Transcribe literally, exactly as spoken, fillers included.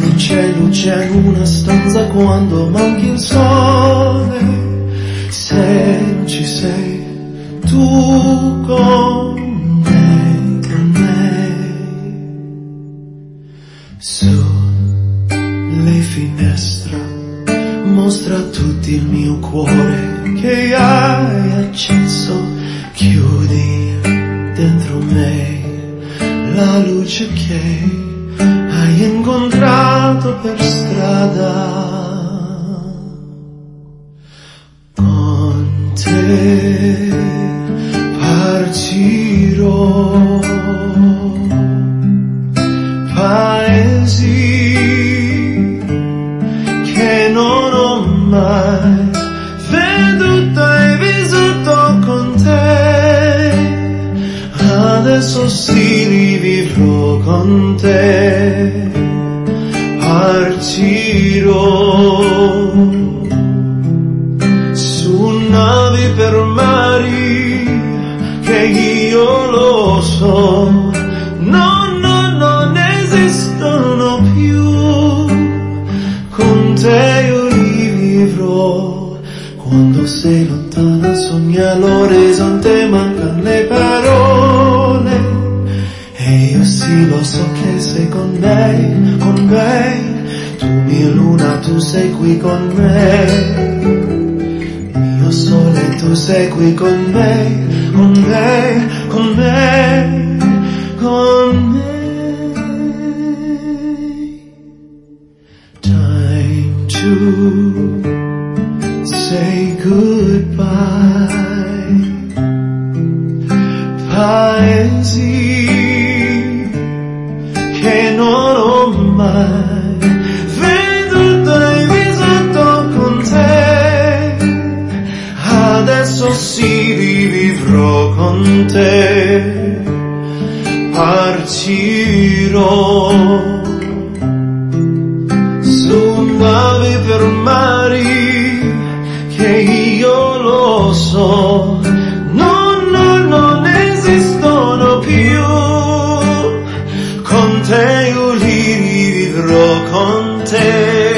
Non c'è luce in una stanza quando manchi il sole, se non ci sei tu con me, con me. Sulle finestre mostra a tutti il mio cuore che hai acceso, chiudi dentro me la luce che hai incontrato per strada. Con te partirò, paesi che non ho mai veduto e vissuto con te. Adesso sì rivivrò con te, partirò su navi per mari che io lo so, no, no, non esistono più. Con te io rivivrò, quando sei lontana sogna l'orizzonte, mancano le parole. E io sì lo so che sei con me, con me. Tu mia luna, tu sei qui con me. Mio sole, tu sei qui con me, con me, con me, con me. Time to say goodbye. Paesi che non ho mai veduto e vissuto con te. Adesso sì rivivrò con te, partirò su navi per mari che io lo so, no, no, non esistono più. Con te io li rivivrò con te.